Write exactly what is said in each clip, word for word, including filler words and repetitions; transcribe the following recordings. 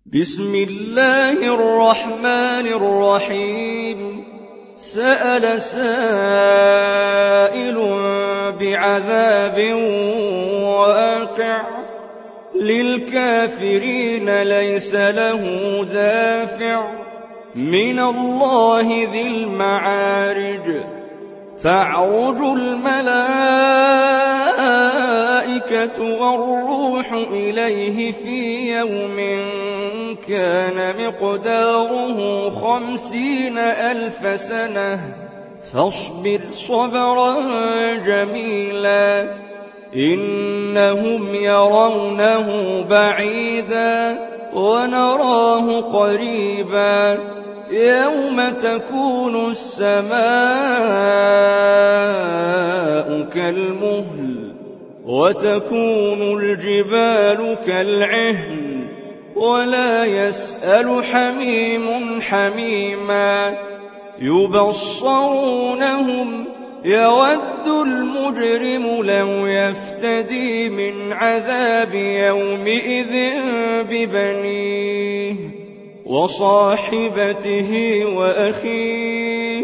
بسم الله الرحمن الرحيم سأل سائل بعذاب واقع للكافرين ليس له دافع من الله ذي المعارج تعرج الملائكة والروح إليه في يوم كان مقداره خمسين ألف سنة فاصبر صبرا جميلا إنهم يرونه بعيدا ونراه قريبا يوم تكون السماء كالمهل وتكون الجبال كالعهن ولا يسأل حميم حميما يبصرونهم يود المجرم لو يفتدي من عذاب يومئذ ببنيه وصاحبته وأخيه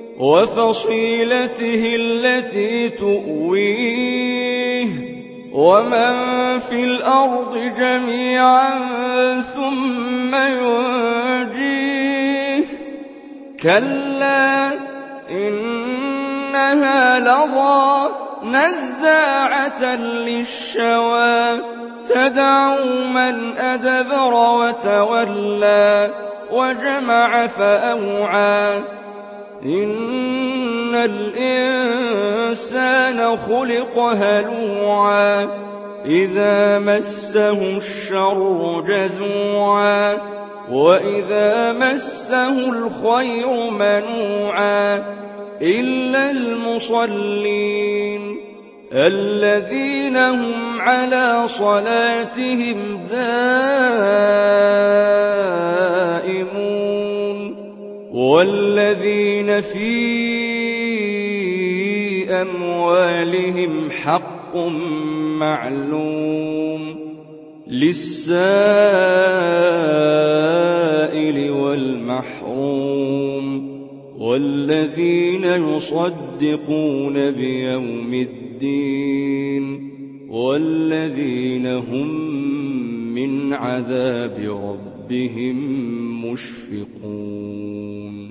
وفصيلته التي تؤويه ومن في الأرض جميعا ثم ينجيه كلا إنها لظى نزاعة للشوى تدعو من أدبر وتولى وجمع فأوعى إن الإنسان خلق هلوعا إذا مسه الشر جزوعا وإذا مسه الخير منوعا إلا المصلين الذين هم على صلاتهم دائمون والذين في أموالهم حق معلوم للسائل والمحروم والذين يصدقون بيوم الدين والذين هم من عذاب ربهم مشفقون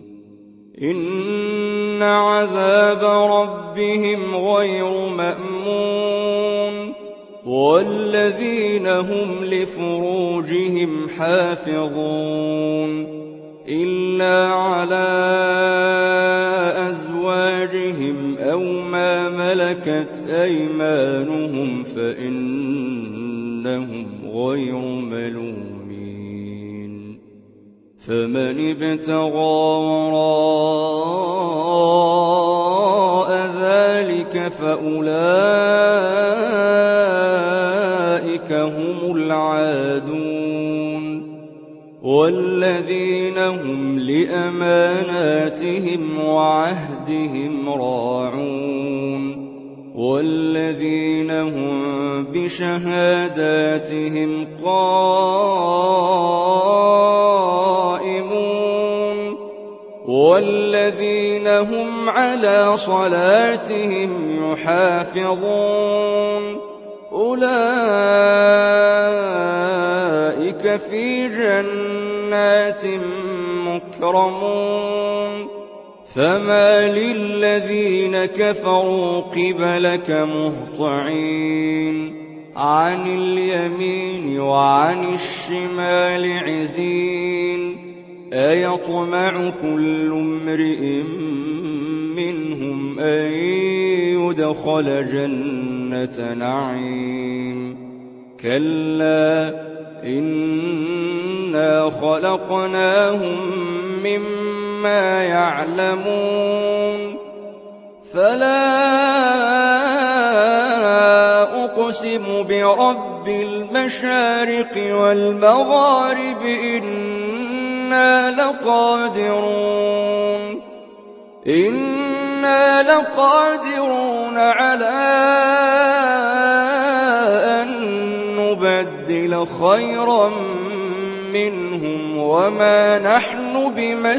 إن عذاب ربهم غير مأمون والذين هم لفروجهم حافظون إلا على أزواجهم أو ما ملكت أيمانهم فإنهم غير ملومين فمن ابتغى وراء ذلك فأولئك هم العادون والذين هم لأماناتهم وعهدهم راعون والذين هم بشهاداتهم قائمون والذين هم على صلاتهم يحافظون أولئك في جنات مكرمون فما للذين كفروا قبلك مهطعين عن اليمين وعن الشمال عزين أيطمع كل امرئ منهم أن يدخل جنة نعيم كلا إنا خلقناهم مما يعلمون فلا أقسم برب المشارق والمغارب إنا لقادرون إنا لقادرون على أن نبدل خيرا منهم وما نحن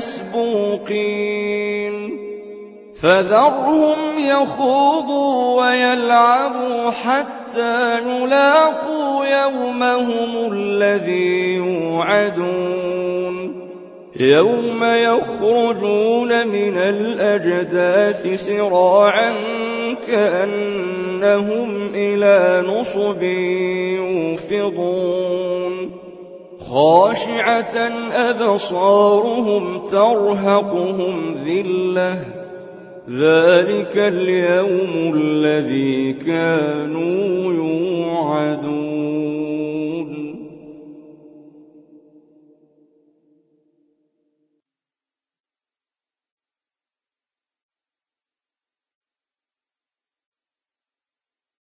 بمسبوقين فذرهم يخوضوا ويلعبوا حتى يلاقوا يومهم الذي يوعدون يوم يخرجون من الأجداث سراعا كأنهم إلى نصب يوفضون خاشعة أبصارهم ترهقهم ذلة ذلك اليوم الذي كانوا